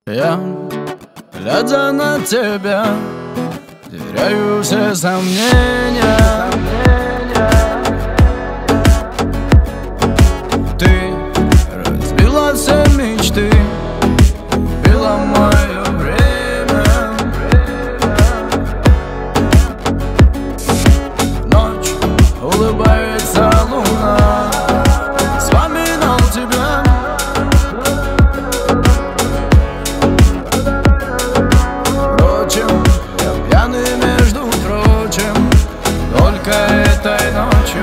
Я, глядя на тебя, теряю все сомнения. Ты разбила все мечты, убила мое время. Ночь, улыбается луна, вспоминал тебя. Впрочем, я пьяный, между прочим, только этой ночью.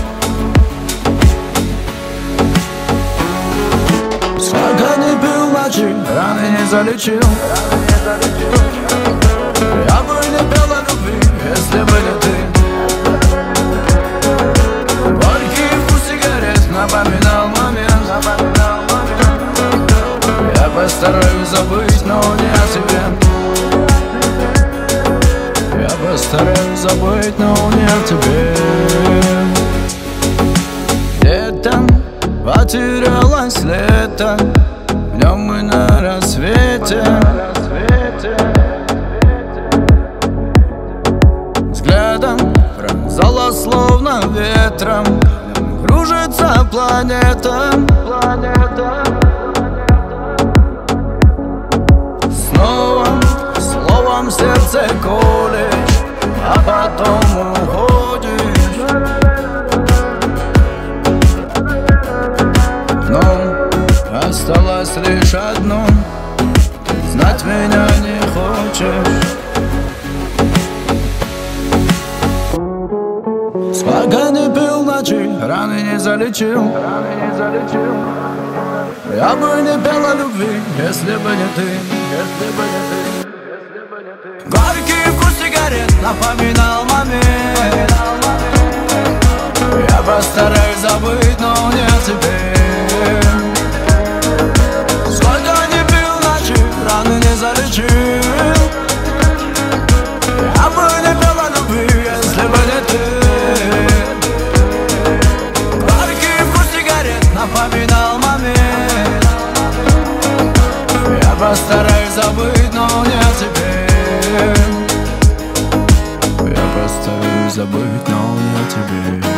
Сколько не пил ночи, раны не залечил. Я бы не пел о любви, если бы не ты. Горький вкус сигарет напоминал момент. Я постараюсь забыть, но не о тебе. Я постараюсь забыть, но не о тебе. Летом потерялось лето, в нем мы на рассвете. Взглядом пронзала словно ветром, кружится планета. Снова словом сердце колешь, а потом уходишь. Но осталось лишь одно: знать меня не хочешь. Сколько не пил ночи, раны не залечил. Я бы не пел о любви, если бы не ты. Горький вкус сигарет напоминал момент. Я постараюсь забыть, но не о тебе. Сколько не пил ночи, раны не залечил. Я бы не пел о любви, если бы не ты. Горький вкус сигарет напоминал момент. Я постараюсь забыть, но не о тебе. Я постараюсь забыть, но не о тебе.